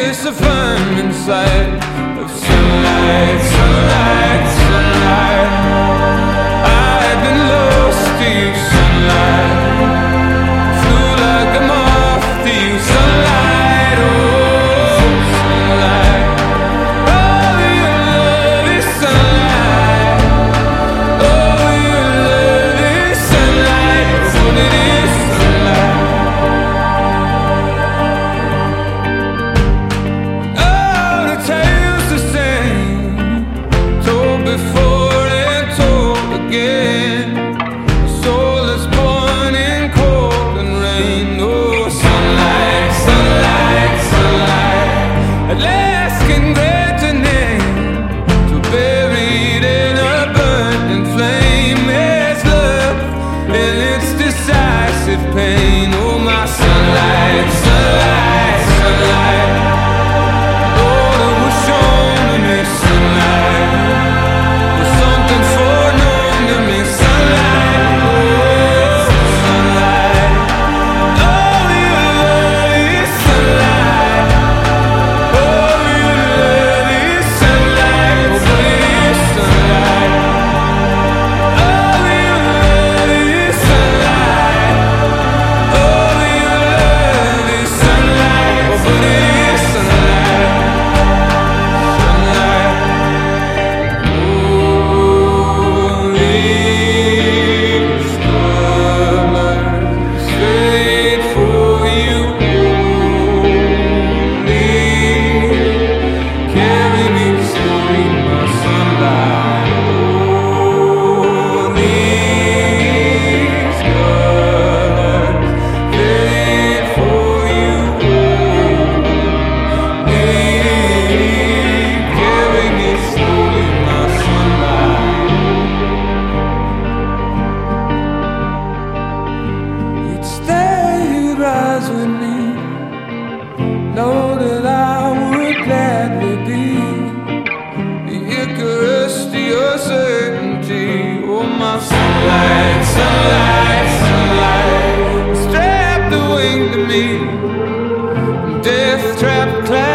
this a firm inside of sunlight, sunlight, sunlight. I've been lost to you, sunlight. Flew like a moth to you, sunlight. Oh, sunlight. Oh, your love is sunlight. Oh, your love is sunlight. What it is, sunlight. Oh, the tale's the same, told before and told again. A soul that's born in cold and rain. Oh, sunlight, sunlight, sunlight. At last can grant a name to buried in a burning flame. There's love in its decisive pain. Oh, my sunlight, sunlight, sunlight. Oh, that was shown to me, sunlight. Was something foreknown to me, sunlight. Oh, sunlight. Oh, your love is sunlight. Oh, your love is sunlight. Oh, but it is sunlight. Oh, your love is sunlight. Oh, your love is sunlight. Oh, but it is sunlight. Sunlight. Oh, these colors fade for you only. Carry me slowly, my sunlight. Oh, these colors fade for you only. Carry me slowly, my sunlight. Each day you'd rise with me, know that I would gladly be the Icarus to your certainty. Oh, my sunlight, sunlight, sunlight. Strap the wing to me, death trap cloud.